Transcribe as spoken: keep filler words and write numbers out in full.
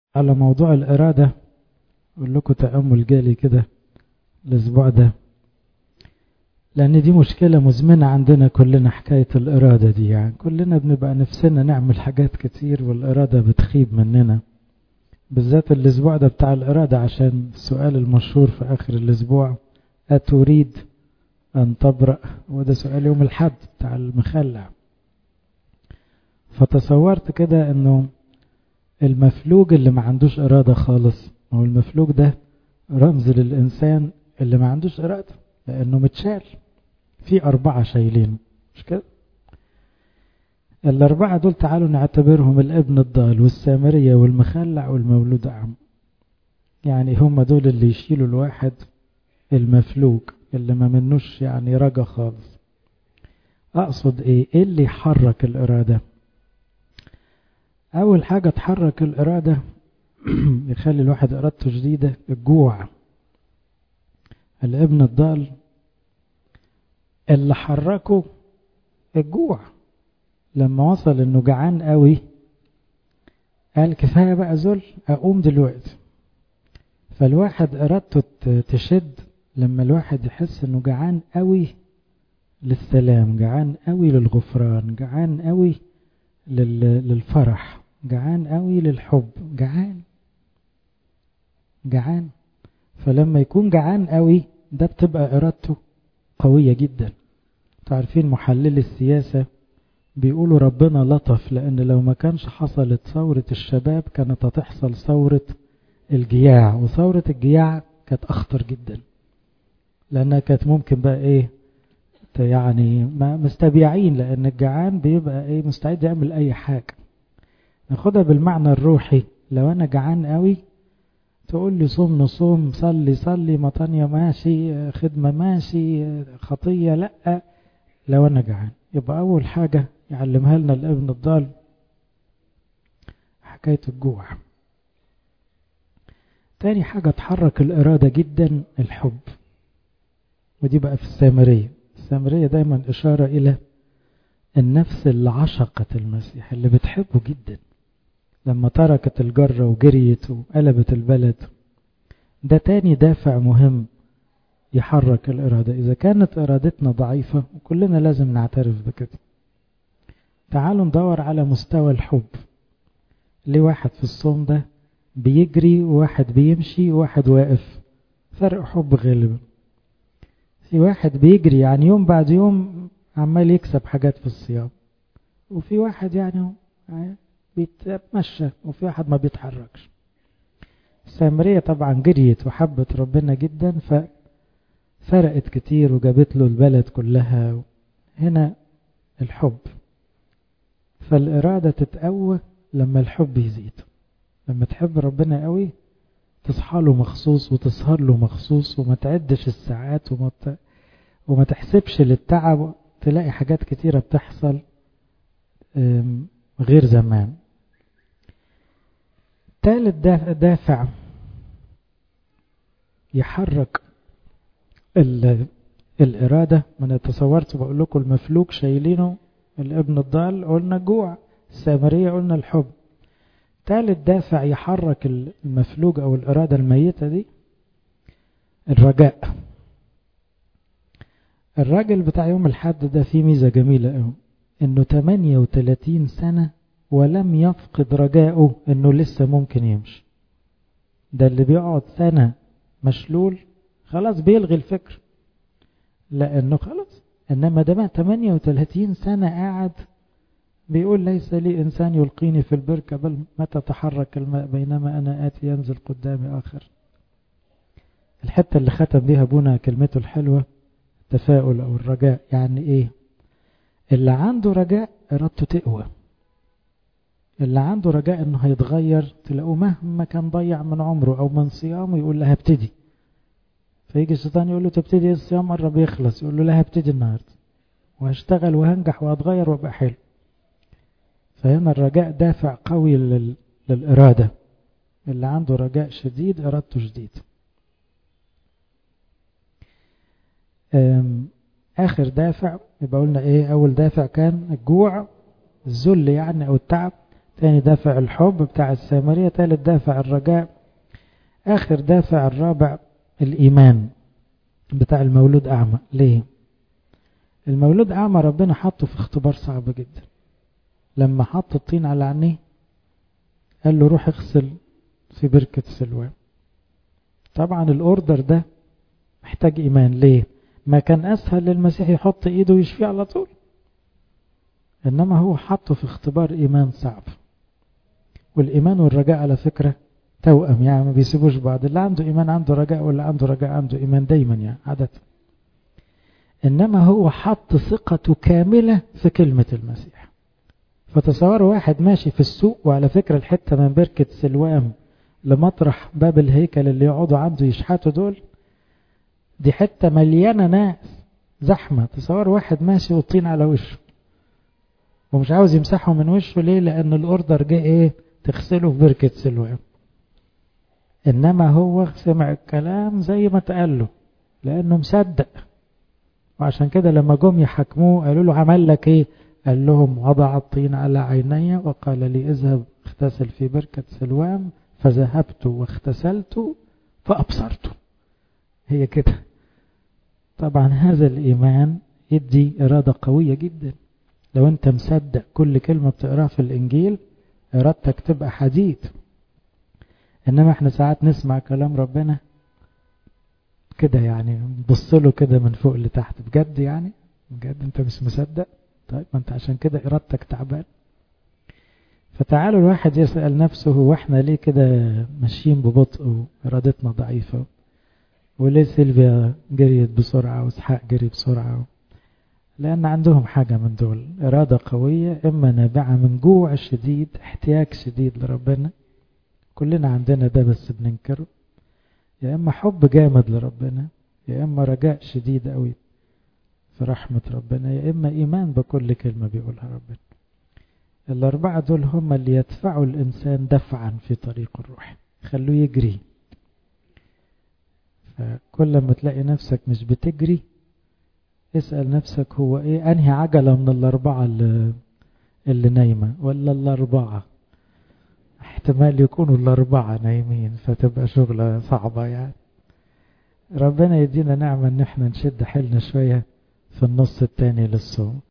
على موضوع الإرادة أقول لكم تأمل جالي كده الأسبوع ده، لأن دي مشكلة مزمنة عندنا كلنا. حكاية الإرادة دي يعني كلنا بنبقى نفسنا نعمل حاجات كتير والإرادة بتخيب مننا، بالذات الأسبوع ده بتاع الإرادة، عشان السؤال المشهور في آخر الأسبوع أتريد أن تبرأ، وده سؤال يوم الحد بتاع المخلع. فتصورت كده أنه المفلوج اللي ما عندوش إرادة خالص، أو المفلوج ده رمز للإنسان اللي ما عندوش إرادة، لأنه متشال في أربعة شايلين، مش كده؟ الأربعة دول تعالوا نعتبرهم الابن الضال والسامرية والمخلع والمولود أعمى. يعني هم دول اللي يشيلوا الواحد المفلوج اللي ما منوش يعني رجا خالص. أقصد إيه؟ إيه اللي يحرك الإرادة؟ أول حاجة تحرك الإرادة يخلي الواحد إرادته جديدة، الجوع. الابن الضال اللي حركه الجوع، لما وصل انه جعان قوي قال كفاية بقى ذل، اقوم دلوقتي. فالواحد ارادته تشد لما الواحد يحس انه جعان قوي للسلام، جعان قوي للغفران، جعان قوي للفرح، جعان قوي للحب، جعان جعان فلما يكون جعان قوي ده بتبقى ارادته قوية جدا. تعرفين محلل السياسة بيقولوا ربنا لطف، لأن لو ما كانش حصلت ثورة الشباب كانت هتحصل ثورة الجياع، وثورة الجياع كانت أخطر جدا، لأنها كانت ممكن بقى إيه يعني ما مستبيعين، لأن الجعان بيبقى إيه مستعد يعمل أي حاجة. ناخدها بالمعنى الروحي، لو أنا جعان قوي تقول لي صوم نصوم، صلي صلي، مطانية ماشي، خدمة ماشي، خطية لأ. لو أنا جعان يبقى أول حاجة يعلمها لنا الابن الضال حكاية الجوع. تاني حاجة تحرك الإرادة جدا الحب، ودي بقى في السامرية. السامرية دايما إشارة إلى النفس اللي عشقت المسيح، اللي بتحبه جدا، لما تركت الجرة وجريت وقلبت البلد. ده تاني دافع مهم يحرك الإرادة. إذا كانت إرادتنا ضعيفة، وكلنا لازم نعترف بكده، تعالوا ندور على مستوى الحب. ليه واحد في الصوم ده بيجري وواحد بيمشي وواحد واقف؟ فرق حب غالبا. في واحد بيجري يعني يوم بعد يوم عمال يكسب حاجات في الصيام، وفي واحد يعني بيتمشى، وفي واحد ما بيتحركش. السامرية طبعا جريت وحبت ربنا جدا ففرقت كتير وجابت له البلد كلها. هنا الحب. فالإرادة تتقوى لما الحب يزيد. لما تحب ربنا قوي تصحى له مخصوص وتسهر له مخصوص، وما تعدش الساعات وما ت... وما تحسبش للتعب. تلاقي حاجات كتيرة بتحصل غير زمان. ثالث دافع يحرك الإرادة، من تصورت بقول لكم المفلوك شايلينه الابن الضال، قلنا الجوع. السامرية قلنا الحب. ثالث دافع يحرك المفلوج أو الإرادة الميتة دي الرجاء. الراجل بتاع يوم الحد ده فيه ميزة جميلة قوي، انه ثمانية وثلاثين سنة ولم يفقد رجاءه انه لسه ممكن يمشي. ده اللي بيقعد سنة مشلول خلاص بيلغي الفكر، لانه خلاص. انما ده بقى ثمانية وثلاثين سنة قاعد بيقول ليس لي إنسان يلقيني في البركة، بل متى تحرك الماء بينما أنا آتي ينزل قدامي آخر. الحتة اللي ختم بيها ابونا كلمته الحلوة التفاؤل أو الرجاء. يعني إيه؟ اللي عنده رجاء إرادته تقوى. اللي عنده رجاء إنه هيتغير تلاقوه مهما كان ضيع من عمره أو من صيامه يقول له هبتدي. فيجي الشيطان يقول له تبتدي الصيام مرة بيخلص، يقول له لا هبتدي النهاردة وهشتغل وهنجح وهتغير وابقى حلو. فهنا الرجاء دافع قوي للإرادة. اللي عنده رجاء شديد إرادته شديد. آخر دافع يبقى قلنا إيه؟ أول دافع كان الجوع، الذل يعني أو التعب. تاني دافع الحب بتاع السامرية، تالت دافع الرجاء، آخر دافع الرابع الإيمان بتاع المولود أعمى. ليه؟ المولود أعمى ربنا حطه في اختبار صعب جدا. لما حط الطين على عينيه قال له روح اغسل في بركة سلوان. طبعا الأوردر ده محتاج إيمان. ليه؟ ما كان أسهل للمسيح يحط إيده ويشفيه على طول، إنما هو حطه في اختبار إيمان صعب. والإيمان والرجاء على فكرة توأم، يعني ما بيسيبوش بعض. اللي عنده إيمان عنده رجاء، واللي عنده رجاء عنده إيمان دايما يعني عادة. إنما هو حط ثقته كاملة في كلمة المسيح. فتصوروا واحد ماشي في السوق، وعلى فكرة الحتة من بركة سلوام لمطرح باب الهيكل اللي يقعدوا عنده يشحتوا دول، دي حتة مليانة ناس زحمة. تصور واحد ماشي والطين على وشه ومش عاوز يمسحه من وشه. ليه؟ لأن الأوردر جه إيه؟ تغسله في بركة سلوام. إنما هو سمع الكلام زي ما تقال له لأنه مصدق. وعشان كده لما جم يحكموه قالوا له عمل لك إيه؟ قال لهم وضع الطين على عيني وقال لي اذهب اغتسل في بركة سلوام، فذهبت واغتسلت فأبصرت. هي كده. طبعا هذا الإيمان يدي إرادة قوية جدا. لو أنت مصدق كل كلمة بتقراها في الإنجيل إرادتك تبقى حديد. إنما احنا ساعات نسمع كلام ربنا كده يعني نبص له كده من فوق لتحت. بجد يعني بجد أنت مش مصدق؟ طيب ما أنت عشان كده إرادتك تعبان. فتعالوا الواحد يسأل نفسه هو احنا ليه كده ماشيين ببطء وإرادتنا ضعيفة؟ وليه سيلفيا جريت بسرعة واسحاق جري بسرعة؟ لأن عندهم حاجة من دول، إرادة قوية، إما نابعة من جوع شديد، احتياج شديد لربنا، كلنا عندنا ده بس بننكره، يا إما حب جامد لربنا، يا إما رجاء شديد قوي في رحمة ربنا، يا إما إيمان بكل كلمة بيقولها ربنا. الأربعة دول هم اللي يدفعوا الإنسان دفعا في طريق الروح، خلوه يجري. فكل ما تلاقي نفسك مش بتجري اسأل نفسك هو ايه انهي عجلة من الاربعة اللي, اللي نايمة، ولا الاربعة؟ احتمال يكونوا الاربعة نايمين فتبقى شغلة صعبة يعني. ربنا يدينا نعمة ان احنا نشد حيلنا شوية في النص التاني للصوم.